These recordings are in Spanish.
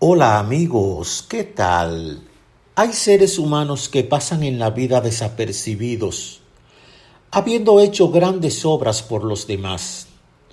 Hola amigos, ¿qué tal? Hay seres humanos que pasan en la vida desapercibidos, habiendo hecho grandes obras por los demás.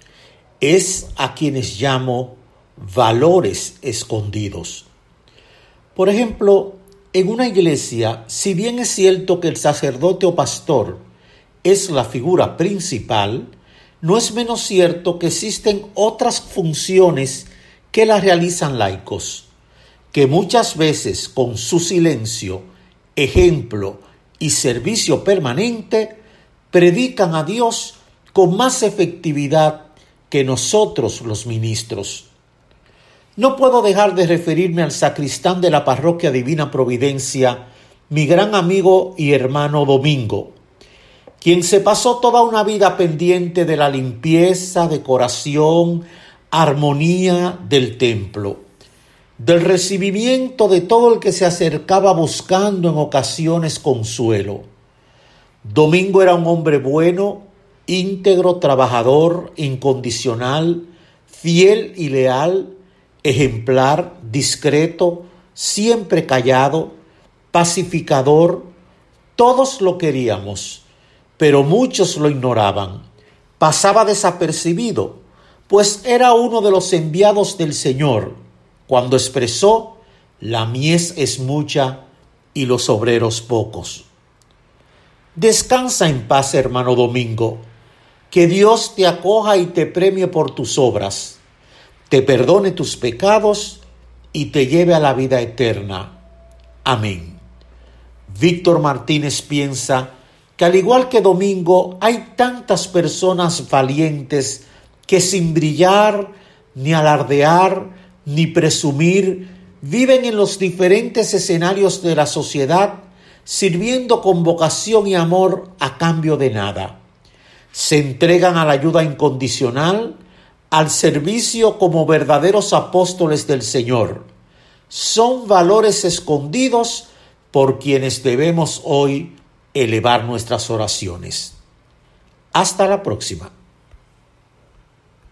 Es a quienes llamo valores escondidos. Por ejemplo, en una iglesia, si bien es cierto que el sacerdote o pastor es la figura principal, no es menos cierto que existen otras funciones que la realizan laicos, que muchas veces con su silencio, ejemplo y servicio permanente, predican a Dios con más efectividad que nosotros los ministros. No puedo dejar de referirme al sacristán de la parroquia Divina Providencia, mi gran amigo y hermano Domingo, quien se pasó toda una vida pendiente de la limpieza, decoración, armonía del templo, del recibimiento de todo el que se acercaba buscando en ocasiones consuelo. Domingo era un hombre bueno, íntegro, trabajador, incondicional, fiel y leal, ejemplar, discreto, siempre callado, pacificador. Todos lo queríamos, pero muchos lo ignoraban. Pasaba desapercibido, pues era uno de los enviados del Señor, cuando expresó: la mies es mucha y los obreros pocos. Descansa en paz, hermano Domingo. Que Dios te acoja y te premie por tus obras, te perdone tus pecados y te lleve a la vida eterna. Amén. Víctor Martínez piensa que al igual que Domingo, hay tantas personas valientes que sin brillar, ni alardear, ni presumir, viven en los diferentes escenarios de la sociedad, sirviendo con vocación y amor a cambio de nada. Se entregan a la ayuda incondicional, al servicio como verdaderos apóstoles del Señor. Son valores escondidos por quienes debemos hoy elevar nuestras oraciones. Hasta la próxima.